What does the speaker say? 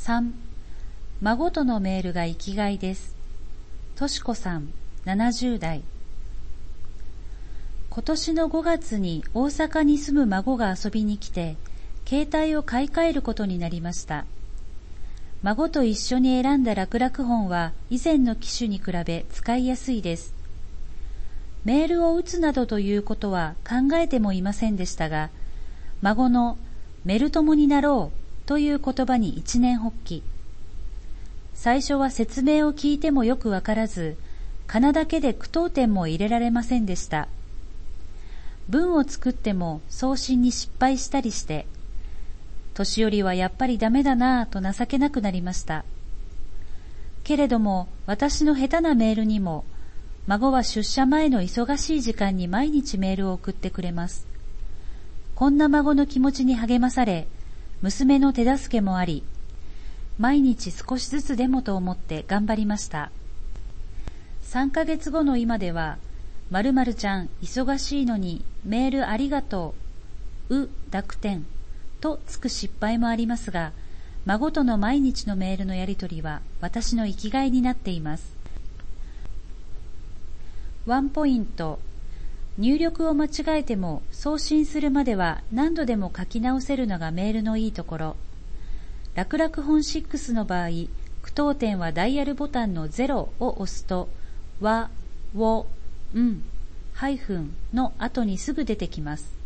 3、孫とのメールが生きがいです。としこさん、70代。今年の5月に大阪に住む孫が遊びに来て、携帯を買い替えることになりました。孫と一緒に選んだ楽々本は以前の機種に比べ使いやすいです。メールを打つなどということは考えてもいませんでしたが、孫のメル友になろうという言葉に一念発起。最初は説明を聞いてもよくわからず、仮名だけで句読点も入れられませんでした。文を作っても送信に失敗したりして、年寄りはやっぱりダメだなぁと情けなくなりました。けれども私の下手なメールにも、孫は出社前の忙しい時間に毎日メールを送ってくれます。こんな孫の気持ちに励まされ、娘の手助けもあり、毎日少しずつでもと思って頑張りました。3ヶ月後の今では、〇〇ちゃん忙しいのにメールありがとう、濁点とつく失敗もありますが、孫との毎日のメールのやりとりは私の生きがいになっています。ワンポイント、入力を間違えても送信するまでは何度でも書き直せるのがメールのいいところ。楽々本6の場合、句読点はダイヤルボタンの0を押すと、わ、を、ハイフンの後にすぐ出てきます。